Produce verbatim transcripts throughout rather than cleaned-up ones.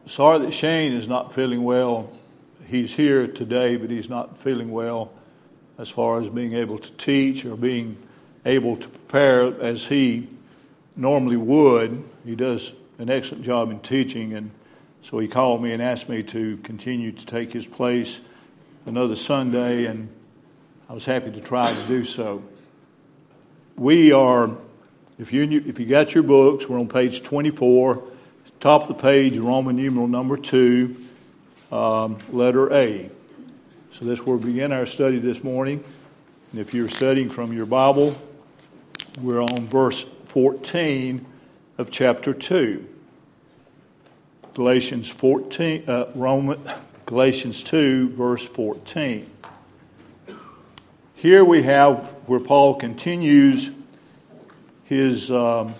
sorry that Shane is not feeling well. He's here today, but he's not feeling well as far as being able to teach or being able to prepare as he normally would. He does an excellent job in teaching, and so he called me and asked me to continue to take his place another Sunday, and I was happy to try to do so. We are, if you if you got your books, we're on page twenty-four, top of the page, Roman numeral number two, um, letter A. So that's where we begin our study this morning. And if you're studying from your Bible, we're on verse fourteen of chapter two. Galatians fourteen, uh, Roman, Galatians two, verse fourteen. Here we have where Paul continues his um,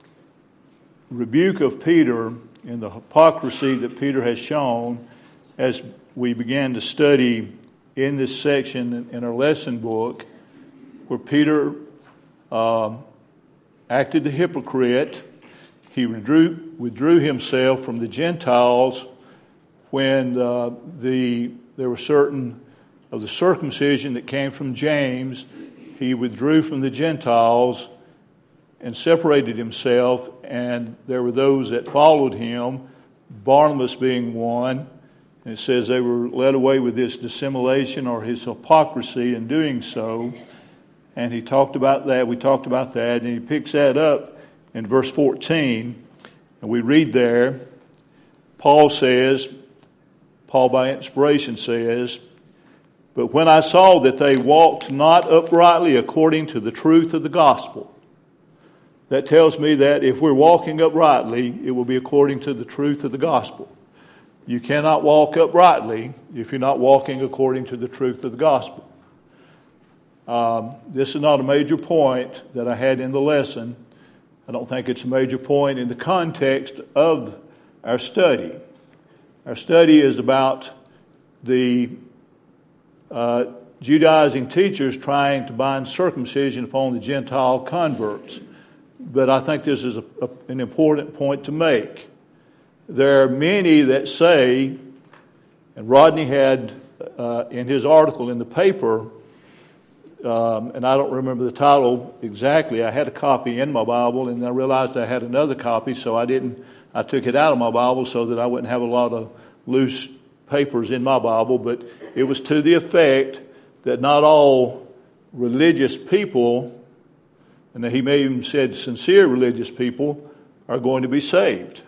rebuke of Peter and the hypocrisy that Peter has shown as we began to study in this section in our lesson book, where Peter uh, acted the hypocrite. He withdrew, withdrew himself from the Gentiles when uh, the there were certain of the circumcision that came from James. He withdrew from the Gentiles and separated himself, and there were those that followed him, Barnabas being one. And it says they were led away with his dissimulation or his hypocrisy in doing so. And he talked about that. We talked about that. And he picks that up in verse fourteen. And we read there, Paul says, Paul by inspiration says, "But when I saw that they walked not uprightly according to the truth of the gospel." That tells me that if we're walking uprightly, it will be according to the truth of the gospel. You cannot walk uprightly if you're not walking according to the truth of the gospel. Um, this is not a major point that I had in the lesson. I don't think it's a major point in the context of our study. Our study is about the uh, Judaizing teachers trying to bind circumcision upon the Gentile converts. But I think this is a, a, an important point to make. There are many that say, and Rodney had uh, in his article in the paper, um, and I don't remember the title exactly. I had a copy in my Bible, and I realized I had another copy, so I didn't. I took it out of my Bible so that I wouldn't have a lot of loose papers in my Bible. But it was to the effect that not all religious people, and he may even said sincere religious people, are going to be saved.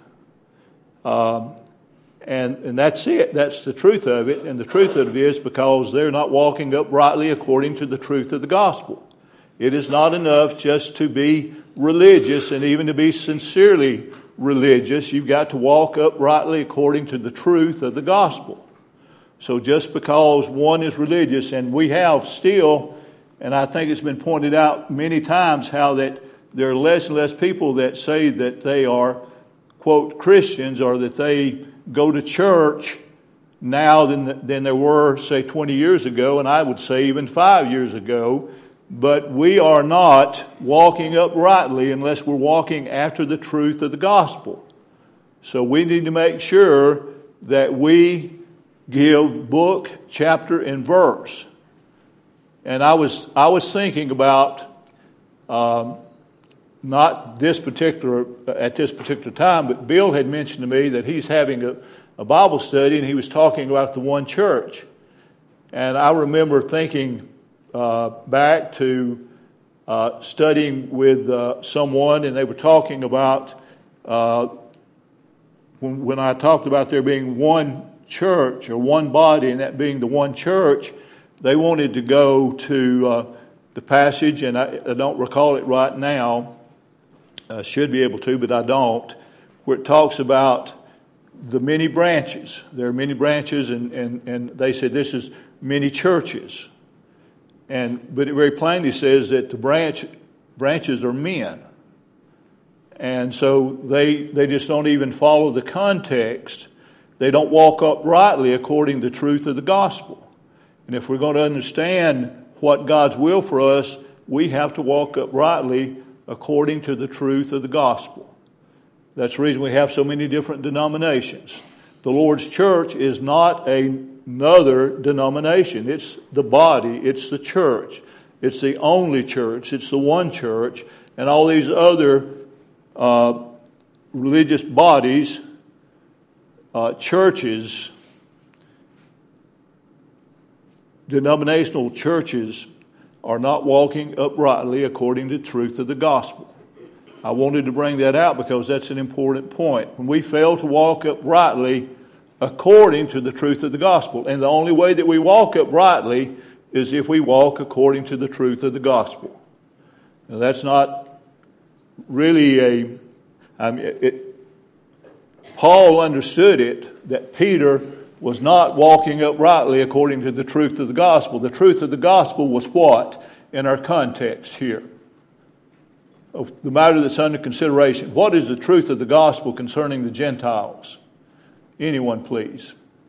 Um, and, and that's it. That's the truth of it. And the truth of it is because they're not walking uprightly according to the truth of the gospel. It is not enough just to be religious and even to be sincerely religious. You've got to walk uprightly according to the truth of the gospel. So just because one is religious, and we have still, and I think it's been pointed out many times how that there are less and less people that say that they are, quote, Christians, or that they go to church now than than there were, say, twenty years ago, and I would say even five years ago. But we are not walking uprightly unless we're walking after the truth of the gospel. So we need to make sure that we give book, chapter, and verse. And I was I was thinking about um, not this particular at this particular time, but Bill had mentioned to me that he's having a, a Bible study, and he was talking about the one church. And I remember thinking uh, back to uh, studying with uh, someone, and they were talking about uh, when, when I talked about there being one church or one body, and that being the one church. They wanted to go to uh, the passage, and I, I don't recall it right now. I should be able to, but I don't, where it talks about the many branches. There are many branches, and, and, and they said this is many churches. And but it very plainly says that the branch branches are men. And so they they just don't even follow the context. They don't walk uprightly according to the truth of the gospel. And if we're going to understand what God's will for us, we have to walk uprightly according to the truth of the gospel. That's the reason we have so many different denominations. the Lord's church is not another denomination. It's the body. It's the church. It's the only church. It's the one church. And all these other uh, religious bodies, uh, churches, denominational churches are not walking uprightly according to the truth of the gospel. I wanted to bring that out because that's an important point. When we fail to walk uprightly according to the truth of the gospel, and the only way that we walk uprightly is if we walk according to the truth of the gospel. Now, that's not really a... I mean, it, Paul understood it, that Peter was not walking uprightly according to the truth of the gospel. The truth of the gospel was what? In our context here. Of the matter that's under consideration. What is the truth of the gospel concerning the Gentiles? Anyone, please.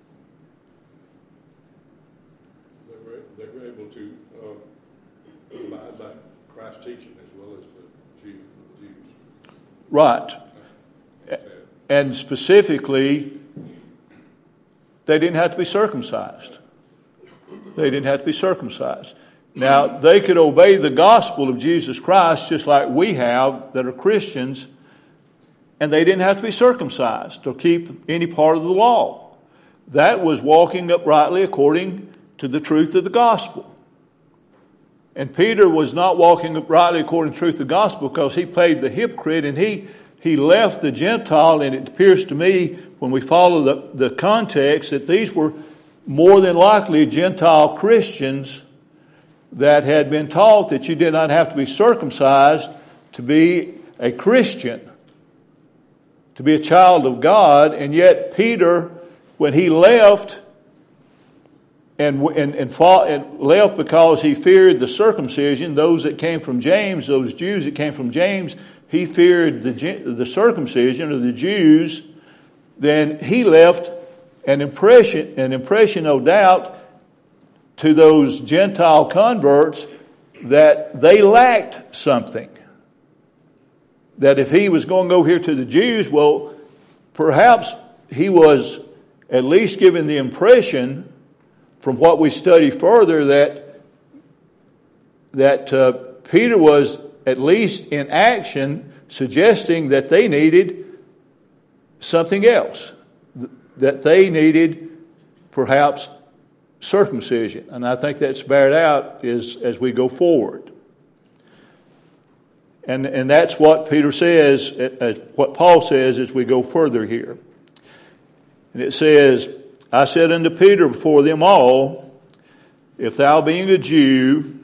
They were, they were able to uh, abide by Christ's teaching as well as the Jews. The Jews. Right. And specifically, they didn't have to be circumcised. They didn't have to be circumcised. Now, they could obey the gospel of Jesus Christ just like we have that are Christians, and they didn't have to be circumcised or keep any part of the law. That was walking uprightly according to the truth of the gospel. And Peter was not walking uprightly according to the truth of the gospel because he played the hypocrite, and he, he left the Gentile, and it appears to me when we follow the, the context that these were more than likely Gentile Christians that had been taught that you did not have to be circumcised to be a Christian, to be a child of God. And yet Peter, when he left and and, and, fought, and left because he feared the circumcision, those that came from James, those Jews that came from James, he feared the the circumcision of the Jews. Then he left an impression, an impression, no doubt, to those Gentile converts that they lacked something. That if he was going to go here to the Jews, well, perhaps he was at least given the impression from what we study further that that uh, Peter was at least in action suggesting that they needed something else, that they needed perhaps circumcision. And I think that's bared out is as we go forward. And and that's what Peter says, uh, what Paul says as we go further here. And it says, I said unto Peter before them all, if thou being a Jew,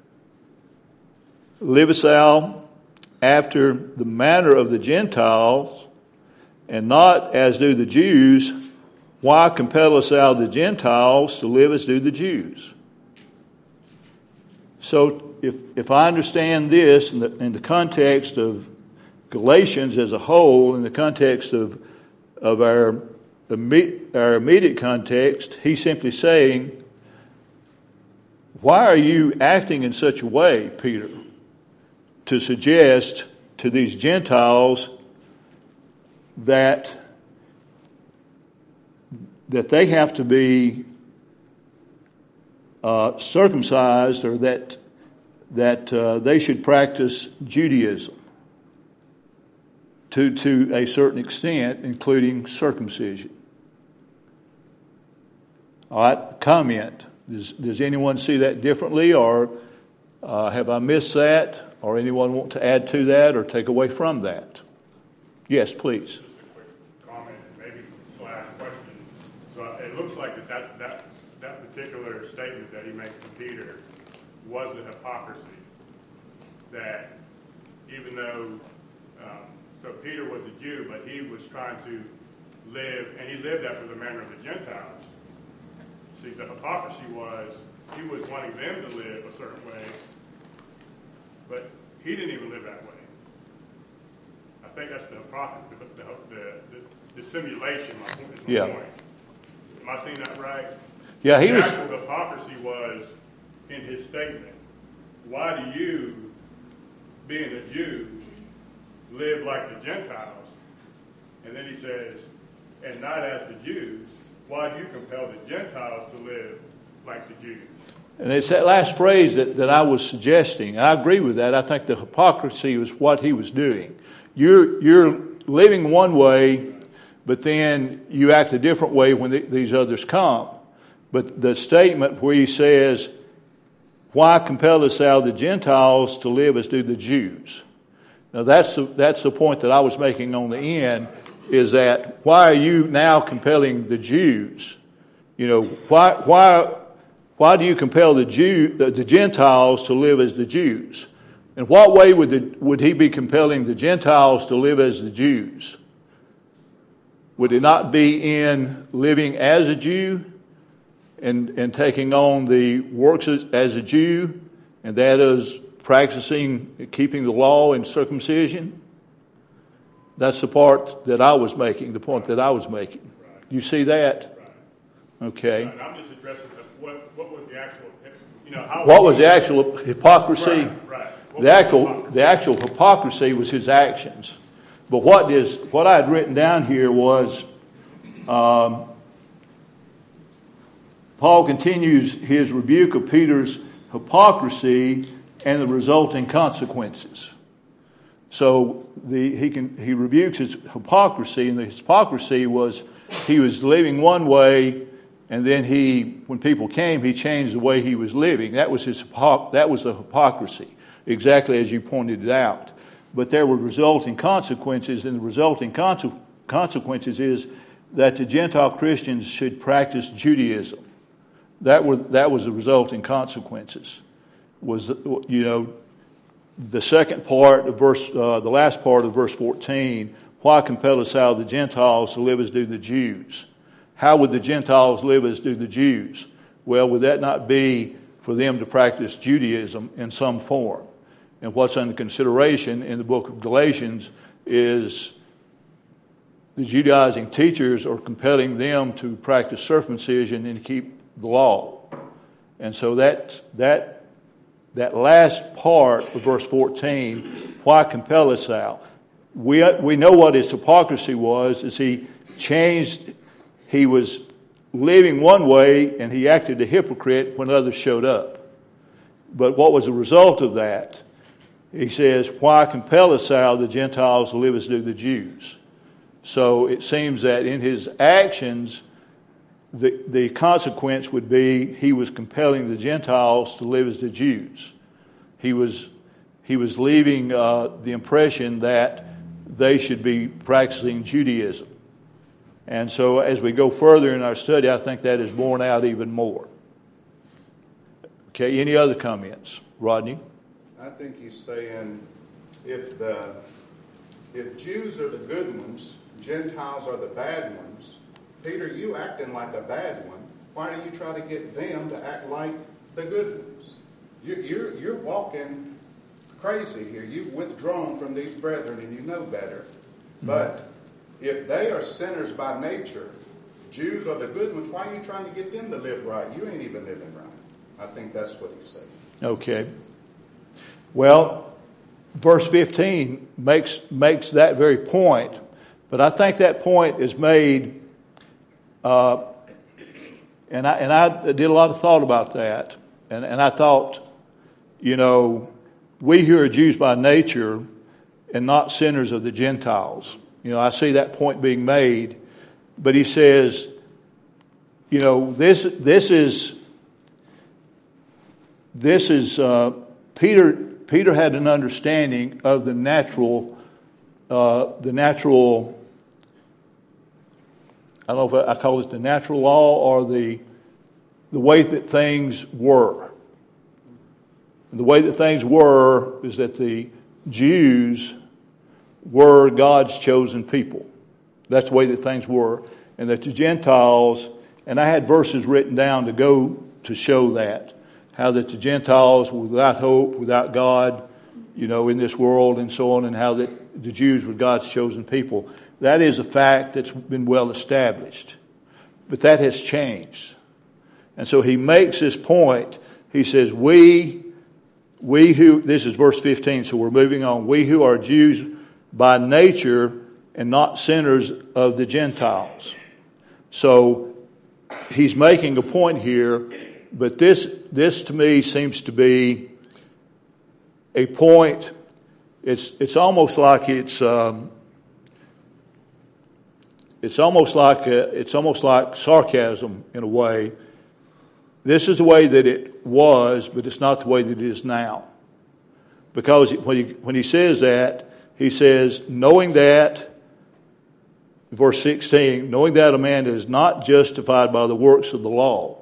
livest thou after the manner of the Gentiles, and not as do the Jews, why compellest thou the Gentiles to live as do the Jews? So if if I understand this in the, in the context of Galatians as a whole, in the context of of our, our immediate context, he's simply saying, why are you acting in such a way, Peter, to suggest to these Gentiles that that they have to be uh, circumcised, or that that uh, they should practice Judaism to to a certain extent, including circumcision? All right, comment. Does, does anyone see that differently, or uh, have I missed that, or anyone want to add to that or take away from that? Yes, please. It looks like that, that, that, that particular statement that he makes to Peter was a hypocrisy. That even though, um, so Peter was a Jew, but he was trying to live, and he lived after the manner of the Gentiles. See, the hypocrisy was, he was wanting them to live a certain way, but he didn't even live that way. I think that's the hypocrisy, the, the, the, the simulation, my point, is my yeah. point. Am I seeing that right? Yeah, he the was. The actual hypocrisy was in his statement. Why do you, being a Jew, live like the Gentiles? And then he says, and not as the Jews, why do you compel the Gentiles to live like the Jews? And it's that last phrase that, that I was suggesting. I agree with that. I think the hypocrisy was what he was doing. You're, you're living one way, but then you act a different way when the, these others come. But the statement where he says, why compellest thou the Gentiles to live as do the Jews? Now that's the, that's the point that I was making on the end, is that why are you now compelling the Jews? You know, why why why do you compel the Jew the, the Gentiles to live as the Jews? In what way would the, would he be compelling the Gentiles to live as the Jews? Would it not be in living as a Jew and, and taking on the works as, as a Jew, and that is practicing, keeping the law and circumcision? That's the part that I was making, the point that I was making. You see that? Okay. And I'm just addressing what, what was the actual, you know, how what was the actual hypocrisy? Right, right. The actual, the actual hypocrisy was his actions. But what is what I had written down here was, um, Paul continues his rebuke of Peter's hypocrisy and the resulting consequences. So the, he can he rebukes his hypocrisy, and the hypocrisy was he was living one way, and then he, when people came, he changed the way he was living. That was his that was the hypocrisy, exactly as you pointed it out. But there were resulting consequences, and the resulting conse- consequences is that the Gentile Christians should practice Judaism. That were that was the resulting consequences. Was, you know, the second part of verse, uh, the last part of verse fourteen. Why compellest thou the Gentiles to live as do the Jews? How would the Gentiles live as do the Jews? Well, would that not be for them to practice Judaism in some form? And what's under consideration in the book of Galatians is the Judaizing teachers are compelling them to practice circumcision and keep the law. And so that that that last part of verse fourteen, why compellest thou? We we know what his hypocrisy was, is he changed, he was living one way and he acted a hypocrite when others showed up. But what was the result of that? He says, why compellest thou the Gentiles to live as do the Jews? So it seems that in his actions, the, the consequence would be he was compelling the Gentiles to live as the Jews. He was he was leaving uh, the impression that they should be practicing Judaism. And so as we go further in our study, I think that is borne out even more. Okay, any other comments? Rodney? I think he's saying if the if Jews are the good ones, Gentiles are the bad ones, Peter, you acting like a bad one, why do you try to get them to act like the good ones? You, you're, you're walking crazy here. You've withdrawn from these brethren and you know better. But if they are sinners by nature, Jews are the good ones, why are you trying to get them to live right? You ain't even living right. I think that's what he's saying. Okay. Well, verse fifteen makes makes that very point, but I think that point is made, uh, and I and I did a lot of thought about that, and, and I thought, you know, we who are Jews by nature and not sinners of the Gentiles. You know, I see that point being made, but he says, you know, this this is this is uh, Peter. Peter had an understanding of the natural, uh, the natural. I don't know if I call it the natural law or the the way that things were. And the way that things were is that the Jews were God's chosen people. That's the way that things were, and that the Gentiles. And I had verses written down to go to show that. How that the Gentiles were without hope, without God, you know, in this world and so on, and how that the Jews were God's chosen people. That is a fact that's been well established. But that has changed. And so he makes this point. He says, we, we who, this is verse fifteen, so we're moving on. We who are Jews by nature and not sinners of the Gentiles. So he's making a point here, but this this to me seems to be a point. It's it's almost like it's um, it's almost like a, it's almost like sarcasm in a way. This is the way that it was, but it's not the way that it is now. Because when he when he says that, he says, knowing that. Verse sixteen, knowing that a man is not justified by the works of the law.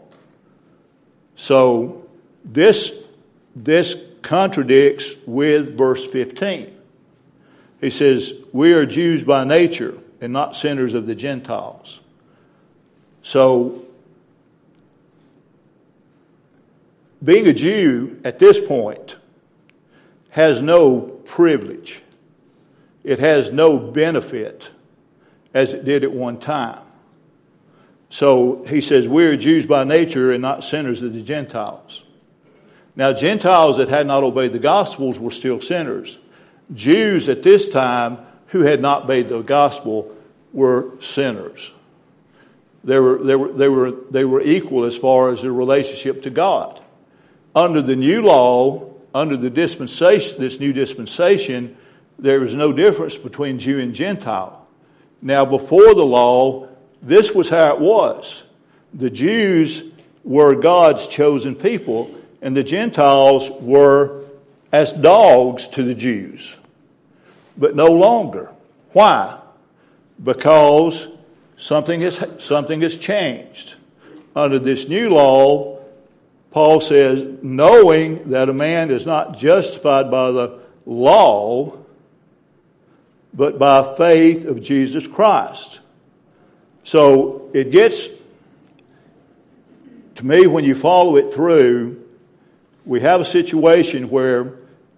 So this, this contradicts with verse fifteen. He says, we are Jews by nature and not sinners of the Gentiles. So being a Jew at this point has no privilege. It has no benefit as it did at one time. So he says, we're Jews by nature and not sinners of the Gentiles. Now, Gentiles that had not obeyed the Gospels were still sinners. Jews at this time who had not obeyed the Gospel were sinners. They were, they were, they were, they were equal as far as their relationship to God. Under the new law, under the dispensation, this new dispensation, there was no difference between Jew and Gentile. Now, before the law, this was how it was. The Jews were God's chosen people, and the Gentiles were as dogs to the Jews. But no longer. Why? Because something has, something has changed. Under this new law, Paul says, knowing that a man is not justified by the law, but by faith of Jesus Christ. So it gets, to me, when you follow it through, we have a situation where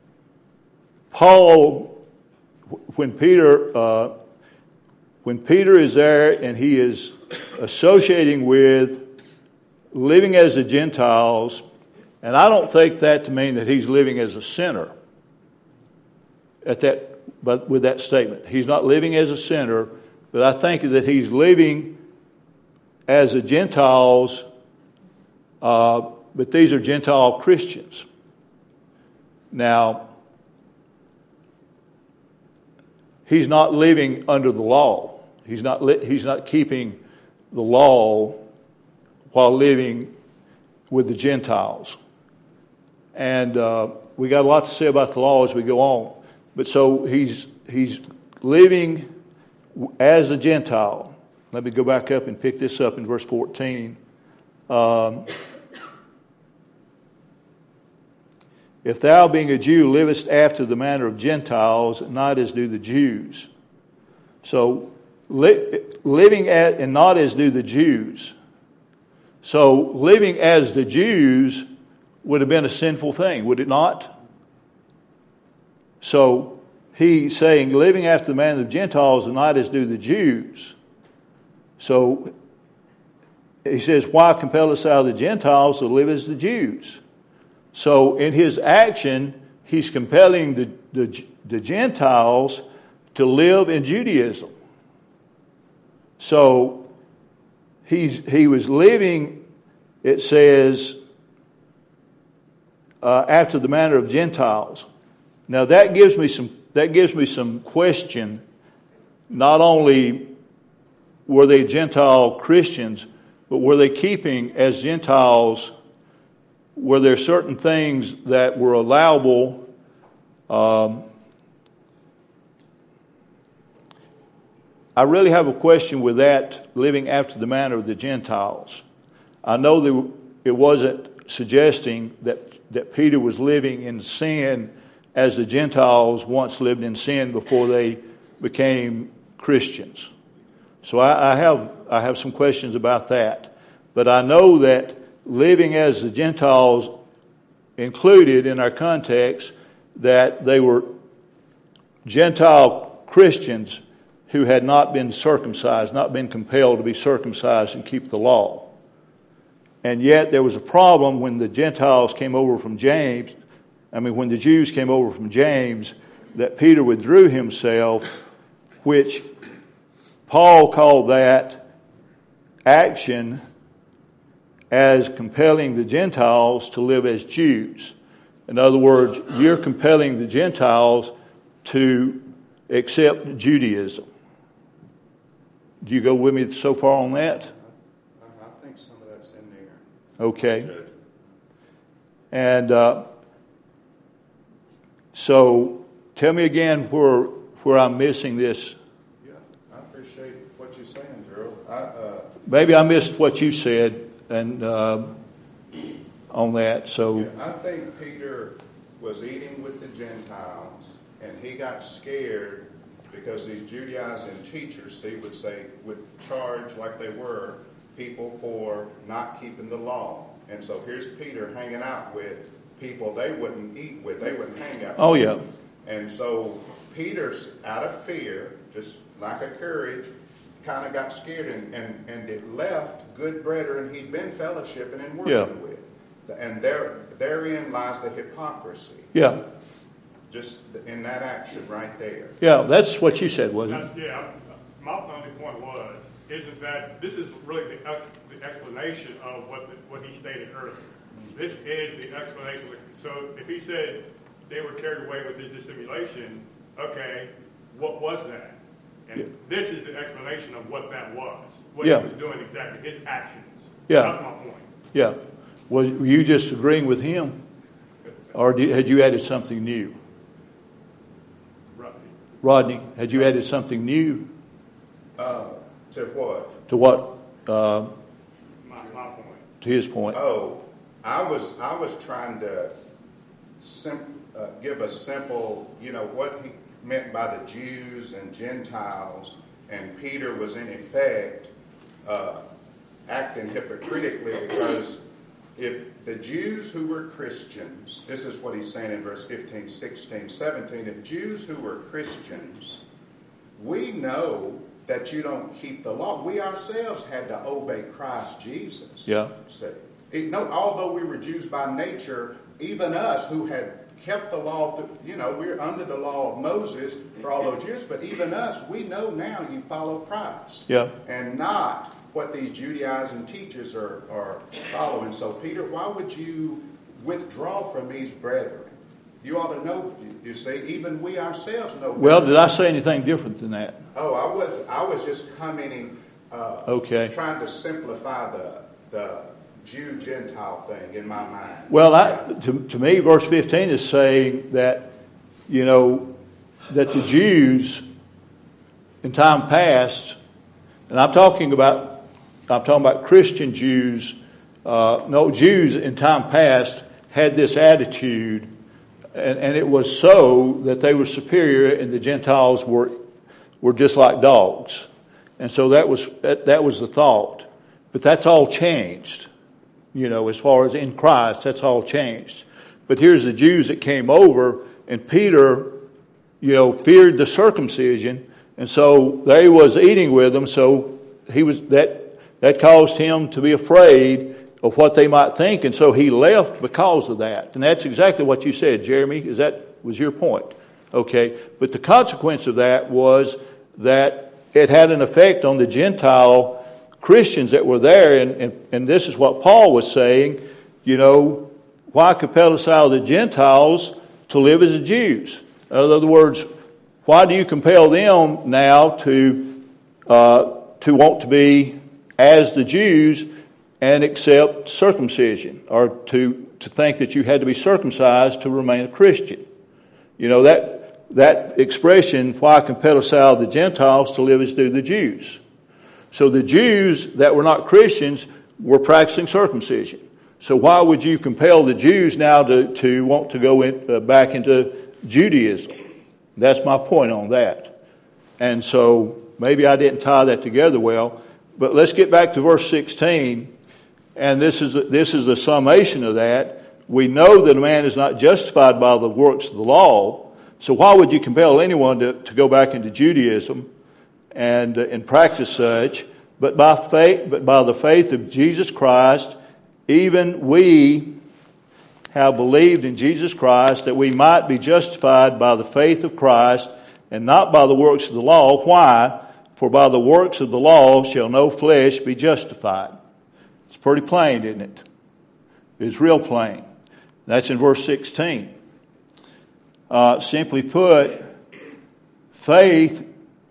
Paul, when Peter, uh, when Peter is there and he is associating with living as the Gentiles, and I don't take that to mean that he's living as a sinner at that. But with that statement, he's not living as a sinner, but I think that he's living as the Gentiles, uh, but these are Gentile Christians. Now, he's not living under the law. He's not li- he's not keeping the law while living with the Gentiles. And uh, we got a lot to say about the law as we go on. But so he's he's living as a Gentile. Let me go back up and pick this up in verse fourteen. Um, if thou, being a Jew, livest after the manner of Gentiles, not as do the Jews. So li- living at and not as do the Jews. So living as the Jews would have been a sinful thing, would it not? So he's saying living after the manner of the Gentiles and not as do the Jews. So he says, why compellest thou the Gentiles to live as the Jews? So in his action, he's compelling the, the, the Gentiles to live in Judaism. So he's, he was living, it says, uh, after the manner of Gentiles. Now that gives me some that gives me some question. Not only were they Gentile Christians, but were they keeping as Gentiles? Were there certain things that were allowable? Um, I really have a question with that, living after the manner of the Gentiles. I know that it wasn't suggesting that, that Peter was living in sin as the Gentiles once lived in sin before they became Christians. So I, I have I have some questions about that. But I know that living as the Gentiles included in our context that they were Gentile Christians who had not been circumcised, not been compelled to be circumcised and keep the law. And yet there was a problem when the Gentiles came over from James, I mean when the Jews came over from James, that Peter withdrew himself which Paul called that action as compelling the Gentiles to live as Jews. In other words, you're compelling the Gentiles to accept Judaism. Do you go with me so far on that? I, I think some of that's in there. Okay. And uh, so tell me again where where I'm missing this. Yeah, I appreciate what you're saying, Gerald. I, uh, Maybe I missed what you said and uh, on that. So yeah, I think Peter was eating with the Gentiles, and he got scared because these Judaizing teachers, see, would say, would charge like they were people for not keeping the law. And so here's Peter hanging out with people they wouldn't eat with, they wouldn't hang out with. Oh, yeah. And so Peter's, out of fear, just lack of courage, kind of got scared and, and, and it left good brethren he'd been fellowshipping and working Yeah. with. And there, therein lies the hypocrisy. Yeah. Just in that action right there. Yeah, that's what you said, wasn't it? That's, yeah, my only point was, isn't that this is really the, ex, the explanation of what the, what he stated earlier. This is the explanation. So if he said they were carried away with his dissimulation, okay, what was that? And Yeah. this is the explanation of what that was. What Yeah. he was doing exactly, his actions. Yeah. That's my point. Yeah. Was were you just agreeing with him? Or did, had you added something new? Right. Rodney, had you added something new Uh, to what? to what, uh, My, my point. to his point? Oh, I was I was trying to sim- uh, give a simple, you know, what he meant by the Jews and Gentiles, and Peter was in effect uh, acting hypocritically because if the Jews who were Christians, this is what he's saying in verse fifteen, sixteen, seventeen, if Jews who were Christians, we know that you don't keep the law. We ourselves had to obey Christ Jesus. Yeah. See, it, no, although we were Jews by nature, even us who had kept the law, to, you know, we're under the law of Moses for all those years, but even us, we know now you follow Christ. Yeah. And not what these Judaizing teachers are, are following. So, Peter, why would you withdraw from these brethren? You ought to know, you see, even we ourselves know. Well, better. did I say anything different than that? Oh, I was I was just commenting, uh, Okay. trying to simplify the the Jew-Gentile thing in my mind. Well, I, to, to me, verse fifteen is saying that, you know, that the Jews in time past, and I'm talking about, I'm talking about Christian Jews, uh, no, Jews in time past had this attitude, and, and it was so that they were superior and the Gentiles were were just like dogs. And so that was that, that was the thought. But that's all changed. You know, as far as in Christ, that's all changed. But here's the Jews that came over, and Peter, you know, feared the circumcision, and so they was eating with them. So he was that that caused him to be afraid of what they might think, and so he left because of that. And that's exactly what you said, Jeremy. Is that was your point? Okay, but the consequence of that was that it had an effect on the Gentile Christians that were there, and, and, and this is what Paul was saying, you know, why compel us out of the Gentiles to live as the Jews? In other words, why do you compel them now to uh, to want to be as the Jews and accept circumcision, or to, to think that you had to be circumcised to remain a Christian? You know, that that expression, why compel us out of the Gentiles to live as do the Jews? So the Jews that were not Christians were practicing circumcision. So why would you compel the Jews now to, to want to go in, uh, back into Judaism? That's my point on that. And so maybe I didn't tie that together well. But let's get back to verse sixteen. And this is this is the summation of that. We know that a man is not justified by the works of the law. So why would you compel anyone to, to go back into Judaism and uh, and practice such? But by faith, but by the faith of Jesus Christ, even we have believed in Jesus Christ, that we might be justified by the faith of Christ and not by the works of the law. Why? For by the works of the law shall no flesh be justified. It's pretty plain, isn't it? It's real plain. That's in verse sixteen. Uh, simply put, faith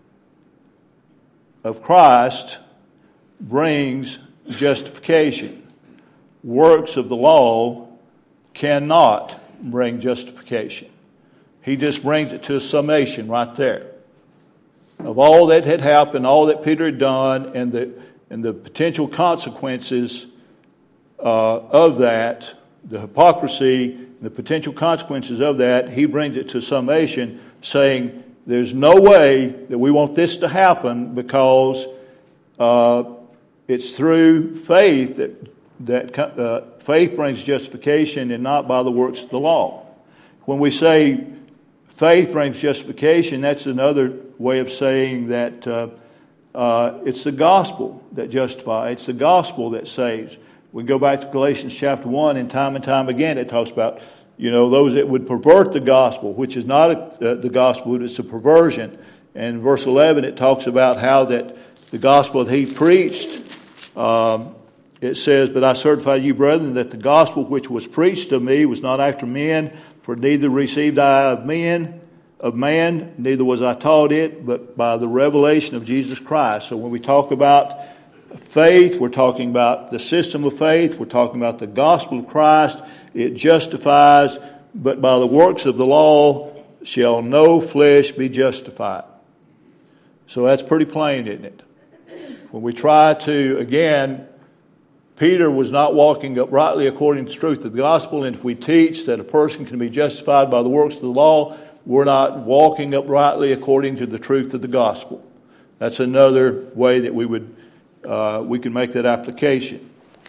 of Christ brings justification. Works of the law cannot bring justification. He just brings it to a summation right there of all that had happened, all that Peter had done, and the and the potential consequences uh, of that, the hypocrisy, the potential consequences of that. He brings it to a summation, saying there's no way that we want this to happen, because uh, it's through faith that that uh, faith brings justification, and not by the works of the law. When we say faith brings justification, that's another way of saying that uh, uh, it's the gospel that justifies. It's the gospel that saves. We go back to Galatians chapter one, and time and time again it talks about, you know, those that would pervert the gospel, which is not a, uh, the gospel, it's a perversion. And in verse eleven it talks about how that the gospel that he preached, um, it says, "But I certify you, brethren, that the gospel which was preached of me was not after men, for neither received I of men, of man, neither was I taught it, but by the revelation of Jesus Christ." So when we talk about faith, we're talking about the system of faith, we're talking about the gospel of Christ. It justifies, but by the works of the law shall no flesh be justified. So that's pretty plain, isn't it? When we try to, again, Peter was not walking uprightly according to the truth of the gospel, and if we teach that a person can be justified by the works of the law, we're not walking uprightly according to the truth of the gospel. That's another way that we would uh, we can make that application.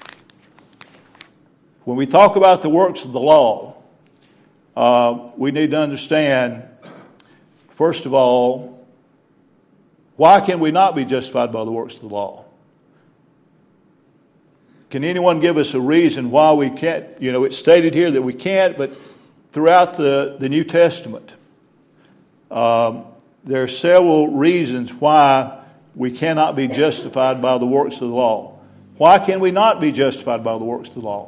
When we talk about the works of the law, uh, we need to understand, first of all, why can we not be justified by the works of the law? Can anyone give us a reason why we can't? You know, it's stated here that we can't, but throughout the, the New Testament, um, there are several reasons why we cannot be justified by the works of the law. Why can we not be justified by the works of the law?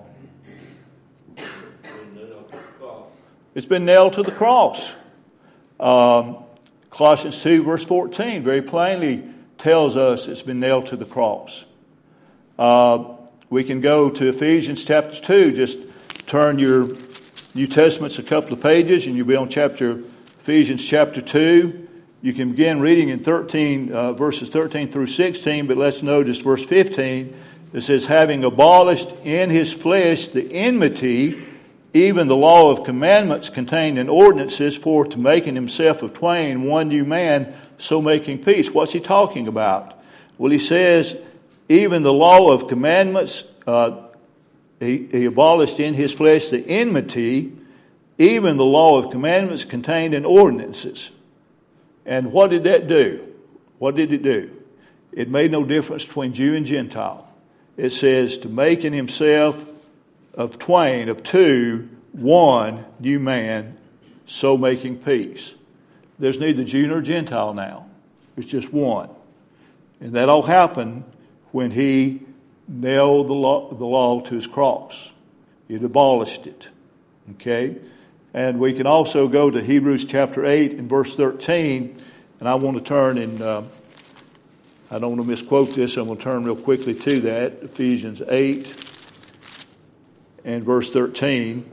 It's been nailed to the cross. Um, Colossians two verse fourteen very plainly tells us it's been nailed to the cross. Uh, we can go to Ephesians chapter two. Just turn your New Testaments a couple of pages and you'll be on chapter Ephesians chapter two. You can begin reading in thirteen uh, verses thirteen through sixteen, but let's notice verse fifteen. It says, "Having abolished in his flesh the enmity, even the law of commandments contained in ordinances, for to make in himself of twain one new man, so making peace." What's he talking about? Well, he says, even the law of commandments, uh, he, he abolished in his flesh the enmity, even the law of commandments contained in ordinances. And what did that do? What did it do? It made no difference between Jew and Gentile. It says to make in himself of twain, of two, one new man, so making peace. There's neither Jew nor Gentile now. It's just one. And that all happened when he nailed the law, the law to his cross. It abolished it. Okay? And we can also go to Hebrews chapter eight and verse thirteen. And I want to turn and uh, I don't want to misquote this. So I'm going to turn real quickly to that. Ephesians eight and verse thirteen.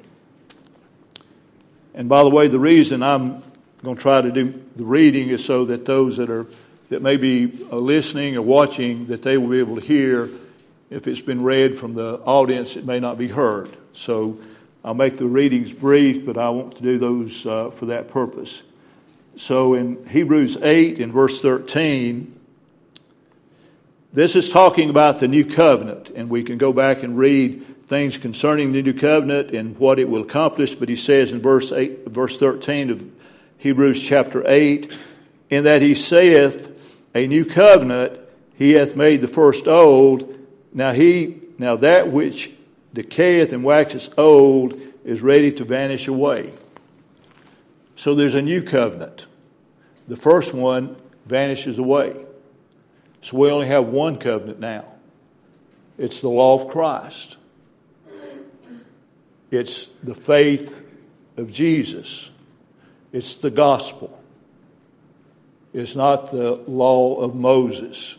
And by the way, the reason I'm going to try to do the reading is so that those that are that may be listening or watching, that they will be able to hear. If it's been read from the audience, it may not be heard. So I'll make the readings brief, but I want to do those uh, for that purpose. So in Hebrews eight in verse thirteen, this is talking about the new covenant, and we can go back and read things concerning the new covenant and what it will accomplish. But he says in verse eight, verse thirteen of Hebrews chapter eight, "In that he saith, a new covenant he hath made the first old. Now he, now that which decayeth and waxeth old is ready to vanish away." So there's a new covenant. the first one vanishes away. So we only have one covenant now. It's the law of Christ. It's the faith of Jesus. It's the gospel. It's not the law of Moses.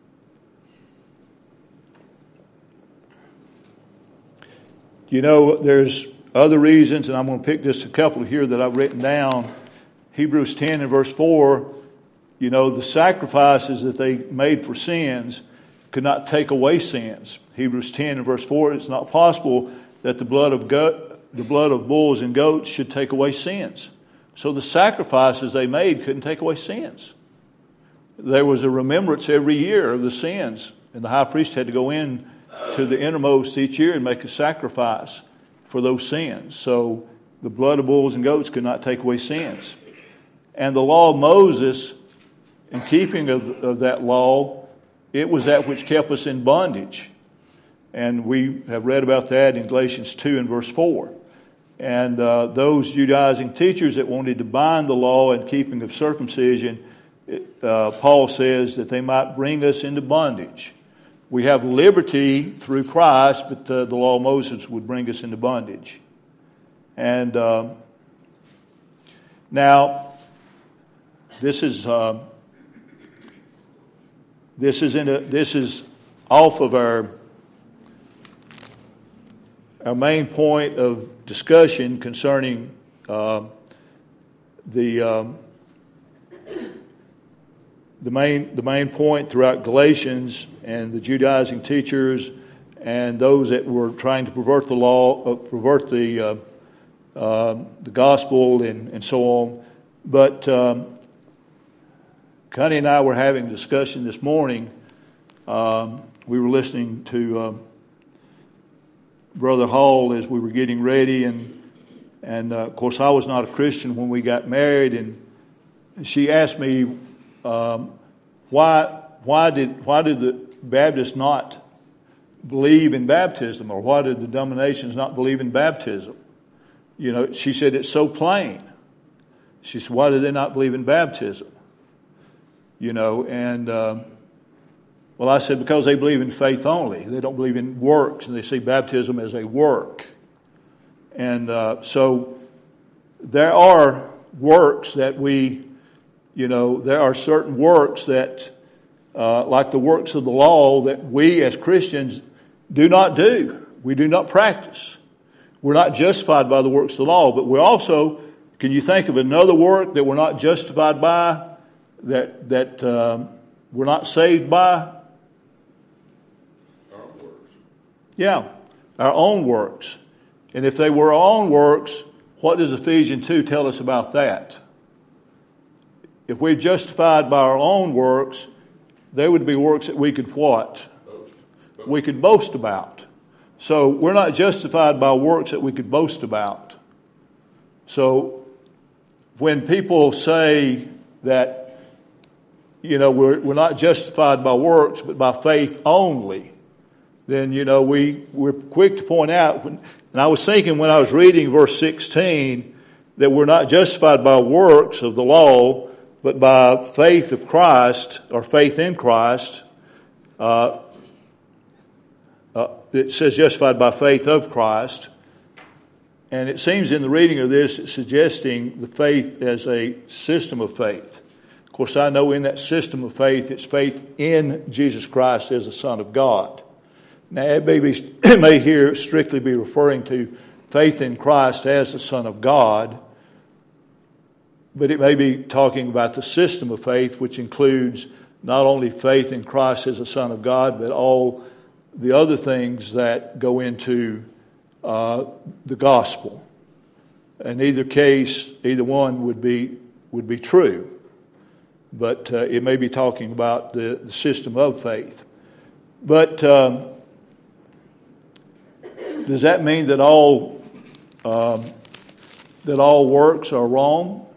You know, there's other reasons, and I'm going to pick just a couple here that I've written down. Hebrews ten and verse four, you know, the sacrifices that they made for sins could not take away sins. Hebrews ten and verse four, it's not possible that the blood of goat, the blood of bulls and goats should take away sins. So the sacrifices they made couldn't take away sins. There was a remembrance every year of the sins, and the high priest had to go in to the innermost each year and make a sacrifice for those sins. So the blood of bulls and goats could not take away sins. And the law of Moses, in keeping of, of that law, it was that which kept us in bondage. And we have read about that in Galatians two and verse four. And uh, those Judaizing teachers that wanted to bind the law in keeping of circumcision, uh, Paul says that they might bring us into bondage. We have liberty through Christ, but uh, the law of Moses would bring us into bondage. And uh, now, this is uh, this is in a, this is off of our our main point of discussion concerning uh, the um, the main the main point throughout Galatians and the Judaizing teachers and those that were trying to pervert the law, uh, pervert the uh, uh, the gospel and, and so on. But um, Connie and I were having a discussion this morning. Um, we were listening to uh, Brother Hall as we were getting ready, and and uh, of course I was not a Christian when we got married, and she asked me um, why why did why did the Baptists not believe in baptism, or why did the denominations not believe in baptism? You know, she said it's so plain. She said, why do they not believe in baptism? You know, and uh, well, I said because they believe in faith only. They don't believe in works, and they see baptism as a work. And uh, so there are works that we, you know, there are certain works that, uh, like the works of the law, that we as Christians do not do. We do not practice. We're not justified by the works of the law, but we're also, can you think of another work that we're not justified by, that that um, we're not saved by? Our works. Yeah, our own works. And if they were our own works, what does Ephesians two tell us about that? If we're justified by our own works, they would be works that we could what? Boast. Boast. We could boast about. So we're not justified by works that we could boast about. So when people say that, you know, we're we're not justified by works, but by faith only, then, you know, we, we're quick to point out, when, and I was thinking when I was reading verse sixteen, that we're not justified by works of the law, but by faith of Christ, or faith in Christ. Uh, uh, it says justified by faith of Christ. And it seems in the reading of this, it's suggesting the faith as a system of faith. Of course, I know in that system of faith, it's faith in Jesus Christ as the Son of God. Now, it may, be, it may here strictly be referring to faith in Christ as the Son of God, but it may be talking about the system of faith, which includes not only faith in Christ as the Son of God, but all the other things that go into uh, the gospel. In either case, either one would be would be true, but uh, it may be talking about the, the system of faith. But um, does that mean that all um, that all works are wrong?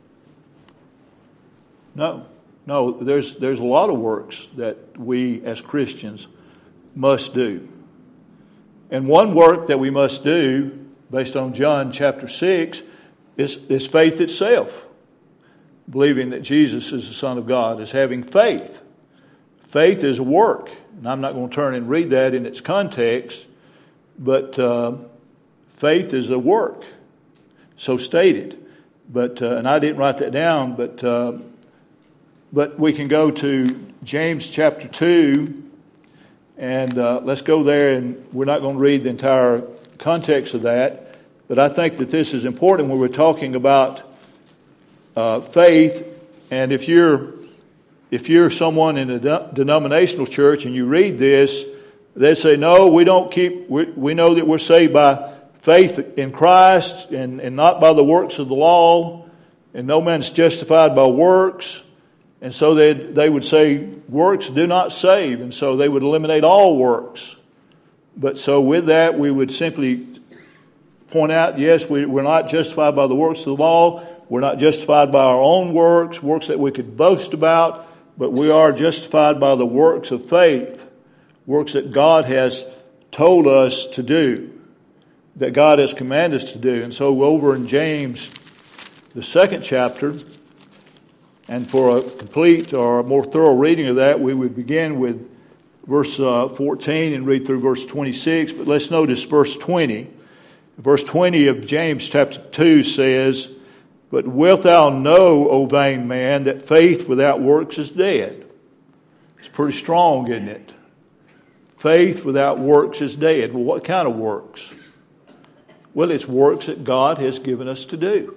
No, no. There's there's a lot of works that we as Christians must do, and one work that we must do, based on John chapter six, is is faith itself. believing that Jesus is the Son of God, is having faith. Faith is a work. And I'm not going to turn and read that in its context, but uh, faith is a work. So stated. But uh, and I didn't write that down, but uh, but we can go to James chapter two, and uh, let's go there, and we're not going to read the entire context of that, but I think that this is important when we're talking about uh, faith. And if you're if you're someone in a de- denominational church and you read this, they say, no, we don't keep. We, we know that we're saved by faith in Christ and, and not by the works of the law, and no man's justified by works. And so they they would say works do not save, and so they would eliminate all works. But so with that, we would simply point out, yes, we, we're not justified by the works of the law. We're not justified by our own works, works that we could boast about, but we are justified by the works of faith, works that God has told us to do, that God has commanded us to do. And so over in James, the second chapter, and for a complete or a more thorough reading of that, we would begin with verse uh, fourteen and read through verse twenty-six. But let's notice verse twenty. Verse twenty of James chapter two says, "But wilt thou know, O vain man, that faith without works is dead?" It's pretty strong, isn't it? Faith without works is dead. Well, what kind of works? Well, it's works that God has given us to do.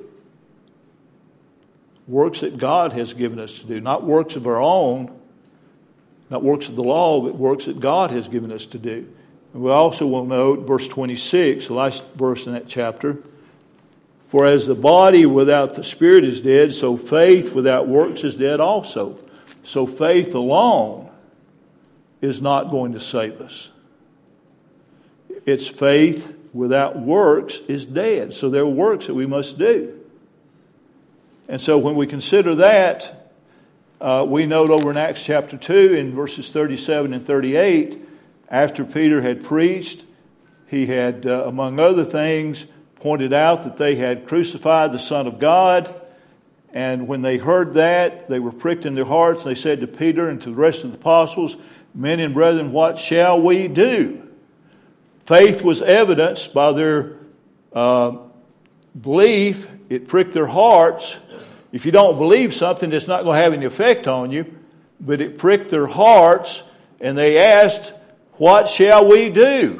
Works that God has given us to do. Not works of our own, not works of the law, but works that God has given us to do. And we also will note verse twenty-six, the last verse in that chapter. "For as the body without the spirit is dead, so faith without works is dead also." So faith alone is not going to save us. It's faith without works is dead. So there are works that we must do. And so when we consider that, uh, we note over in Acts chapter two in verses thirty-seven and thirty-eight, after Peter had preached, he had, uh, among other things, pointed out that they had crucified the Son of God. And when they heard that, they were pricked in their hearts. And they said to Peter and to the rest of the apostles, "Men and brethren, what shall we do?" Faith was evidenced by their uh, belief. It pricked their hearts. If you don't believe something, it's not going to have any effect on you. But it pricked their hearts, and they asked, "What shall we do?"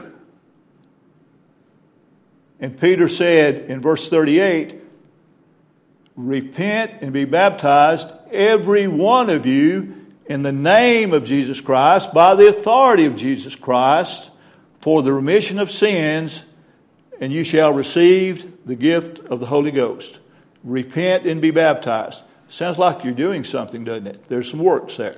And Peter said in verse thirty-eight, "Repent and be baptized, every one of you, in the name of Jesus Christ, by the authority of Jesus Christ, for the remission of sins, and you shall receive the gift of the Holy Ghost." Repent and be baptized. Sounds like you're doing something, doesn't it? There's some works there.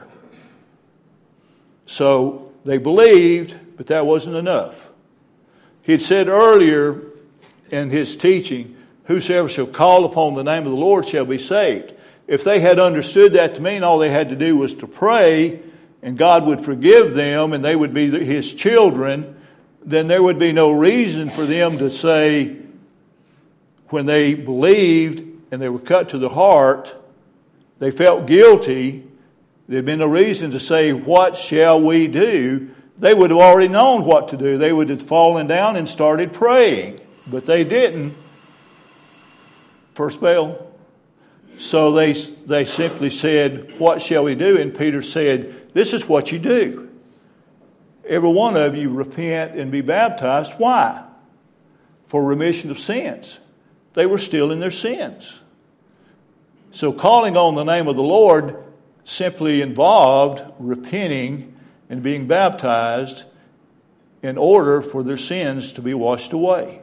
So they believed, but that wasn't enough. He had said earlier in his teaching, "Whosoever shall call upon the name of the Lord shall be saved." If they had understood that to mean all they had to do was to pray and God would forgive them and they would be his children, then there would be no reason for them to say, when they believed and they were cut to the heart, they felt guilty, there'd been no reason to say, "What shall we do?" They would have already known what to do. They would have fallen down and started praying. But they didn't. First bell. So they, they simply said, "What shall we do?" And Peter said, "This is what you do. Every one of you repent and be baptized." Why? For remission of sins. They were still in their sins. So calling on the name of the Lord simply involved repenting and being baptized in order for their sins to be washed away.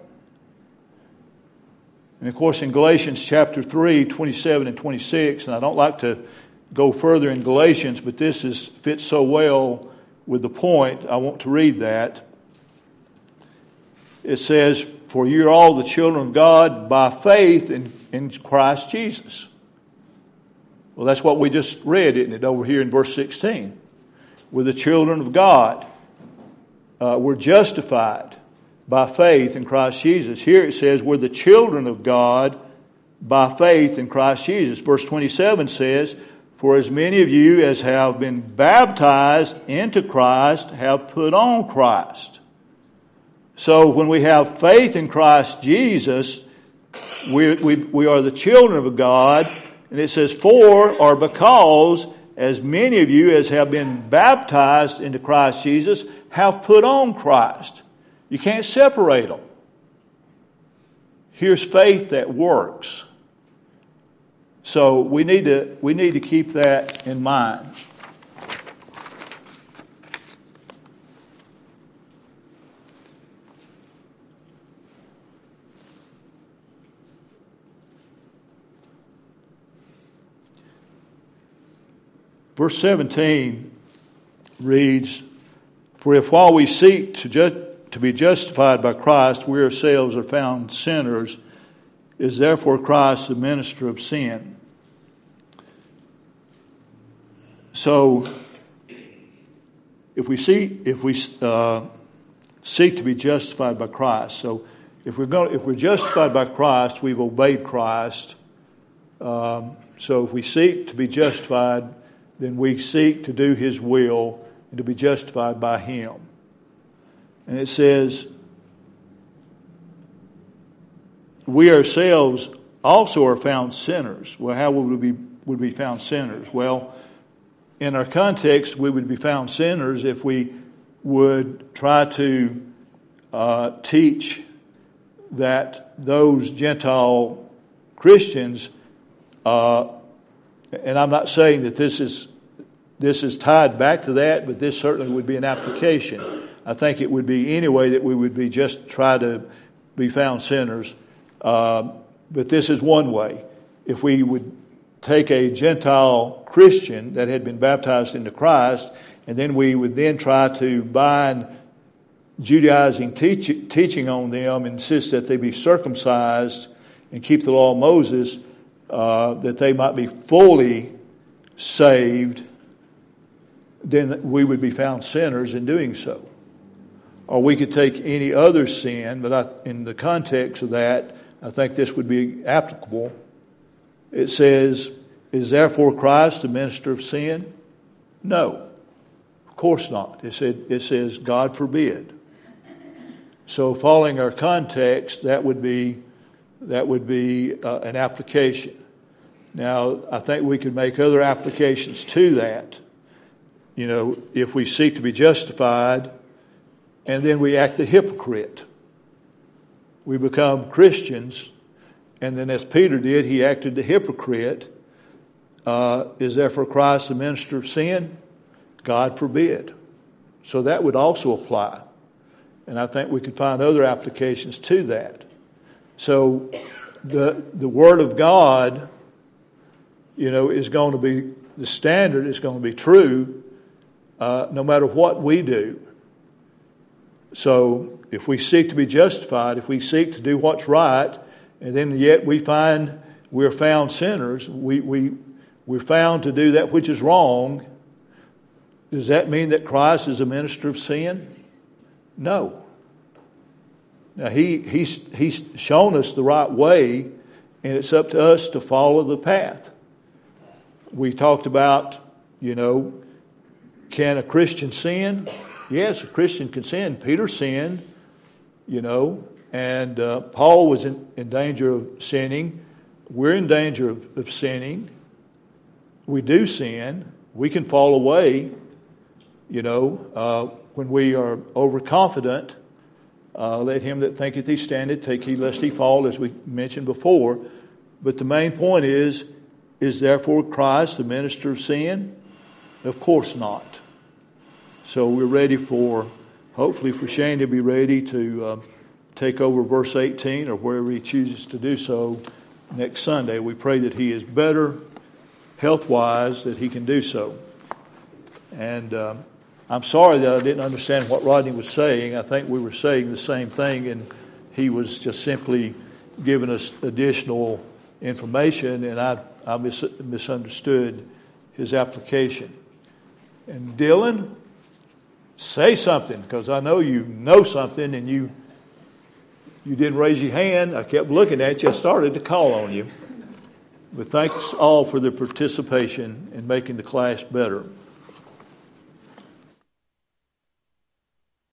And of course in Galatians chapter three, twenty-seven and twenty-six, and I don't like to go further in Galatians, but this is fits so well with the point, I want to read that. It says, "For you are all the children of God by faith in, in Christ Jesus." Well, that's what we just read, isn't it, over here in verse sixteen. We're the children of God. Uh, we're justified by faith in Christ Jesus. Here it says we're the children of God by faith in Christ Jesus. Verse twenty-seven says, for as many of you as have been baptized into Christ have put on Christ. So when we have faith in Christ Jesus, we, we, we are the children of God. And it says, for or because as many of you as have been baptized into Christ Jesus have put on Christ. You can't separate them. Here's faith that works. So we need to we need to keep that in mind. Verse seventeen reads, for if while we seek to, ju- to be justified by Christ, we ourselves are found sinners, is therefore Christ the minister of sin? So, if we see, if we uh, seek to be justified by Christ, so if we're going, if we're justified by Christ, we've obeyed Christ. Um, so, if we seek to be justified, then we seek to do His will and to be justified by Him. And it says, we ourselves also are found sinners. Well, how would we be, would we be found sinners? Well, in our context, we would be found sinners if we would try to uh, teach that those Gentile Christians, uh, and I'm not saying that this is this is tied back to that, but this certainly would be an application. I think it would be any way that we would be just try to be found sinners. Uh, but this is one way. If we would take a Gentile Christian that had been baptized into Christ, and then we would then try to bind Judaizing teach, teaching on them, insist that they be circumcised and keep the law of Moses, uh, that they might be fully saved, then we would be found sinners in doing so. Or we could take any other sin, but I, in the context of that, I think this would be applicable. It says, is therefore Christ the minister of sin? No, of course not. It said, it says, God forbid. So following our context, that would be, that would be uh, an application. Now, I think we could make other applications to that. You know, if we seek to be justified, and then we act a hypocrite. We become Christians, and then as Peter did, he acted the hypocrite. Uh, is therefore Christ the minister of sin? God forbid. So that would also apply. And I think we could find other applications to that. So the the Word of God, you know, is going to be, the standard is going to be true uh, no matter what we do. So if we seek to be justified, if we seek to do what's right, and then yet we find we're found sinners, we, we, we're found to do that which is wrong, does that mean that Christ is a minister of sin? No. Now, he, he's, he's shown us the right way, and it's up to us to follow the path. We talked about, you know, can a Christian sin? Yes, a Christian can sin. Peter sinned, you know, and uh, Paul was in, in danger of sinning. We're in danger of, of sinning. We do sin. We can fall away, you know, uh, when we are overconfident. Uh, let him that thinketh he standeth take heed lest he fall, as we mentioned before. But the main point is, is therefore Christ the minister of sin? Of course not. So we're ready for, hopefully for Shane to be ready to uh, take over verse eighteen or wherever he chooses to do so next Sunday. We pray that he is better health-wise, that he can do so. And uh, I'm sorry that I didn't understand what Rodney was saying. I think we were saying the same thing, and he was just simply giving us additional information, and I, I mis- misunderstood his application. And Dylan, say something, because I know you know something, and you you didn't raise your hand. I kept looking at you. I started to call on you. But thanks all for their participation in making the class better.